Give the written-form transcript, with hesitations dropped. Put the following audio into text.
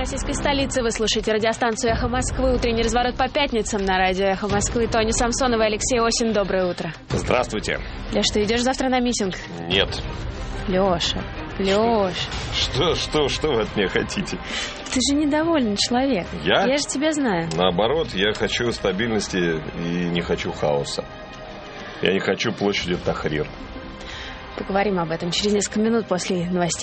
российской столицы. Вы слушаете радиостанцию «Эхо Москвы». Утренний разворот по пятницам на радио «Эхо Москвы». Тоня Самсонова и Алексей Осин. Доброе утро. Здравствуйте. Леш, ты идешь завтра на митинг? Нет. Леша. Что вы от меня хотите? Ты же недовольный человек. Я? Я же тебя знаю. Наоборот, я хочу стабильности и не хочу хаоса. Я не хочу площади Тахрир. Поговорим об этом через несколько минут после новостей.